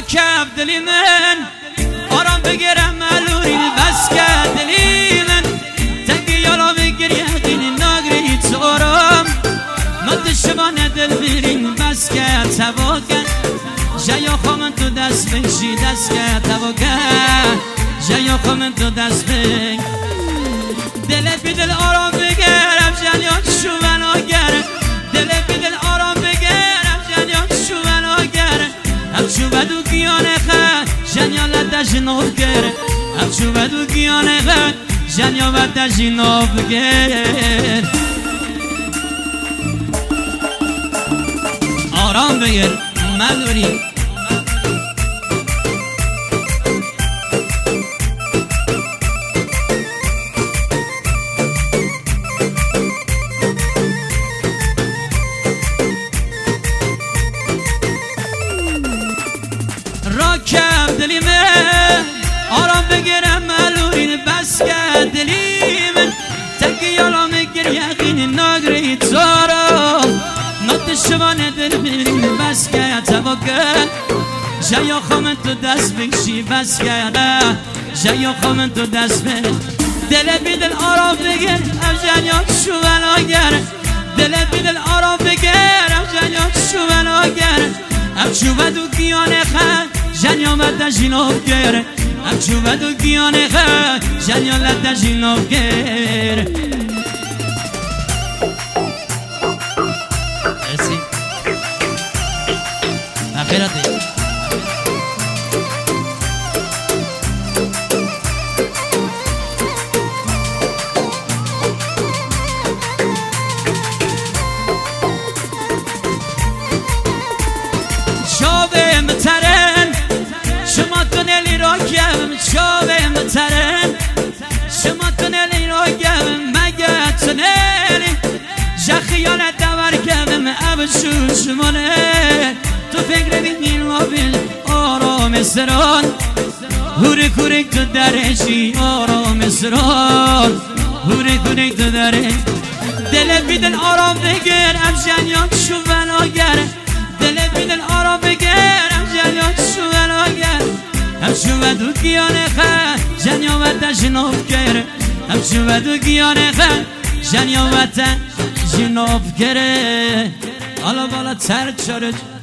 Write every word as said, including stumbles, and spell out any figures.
کف دلی من آرام بگیرم ملوری بس که دلی من تنگی یالا بگیر یقین ناگری تو آرام مد شبان دل بیرین بس که تواکن جایا خامن تو دست بشی دست که تواکن جایا خامن تو دست بگی دلت بی دل آرام بگیرم جانیان شو بنا گرم دلت بی دل آرام بگیرم جانیان شو بنا گرم اب شو بدو گیانه خد جانیان لده جنوب گرم اب شو بدو گیانه خد جانیان لده جنوب گرم آرام بگیر مدوری راکم دلی من آرام بگیرم ملورین بس که دلی من تنگی یالا میگیر یقین ناگری تارم نات شبان دل بیرین بس که تواکن جایا خامن تو دست بکشی بس که جایا خامن تو دست بکشی دل بی دل آرام بگیر ام جانیان شو بنا گرم دل بی دل آرام بگیر ام جانیان شو بنا گرم ام شو بدو گیانه خد جانیان لده جنوب گرم ام شو بدو گیانه خد جانیان لده جنوب گرم مرسی اخیراتی شابه مترن شما کنلی را گم شابه مترن شما کنلی را گم مگه تنلی جخیانت دور گم ابشو شمانه تو فکر بینین و بیل آرام سران هوری کوریک تو درشی آرام سران هوری کوریک تو درش دل بیدن آرام بگیر ام جانیان شو بنا گرم دل بیدن آرام بگیرم جانیان شو بنا گرم ام شو بدو گیانه خد جانیان وده جنوب گرم ام شو بدو گیانه خد جانیان وده جنوب گرم حالا بالا تر چارج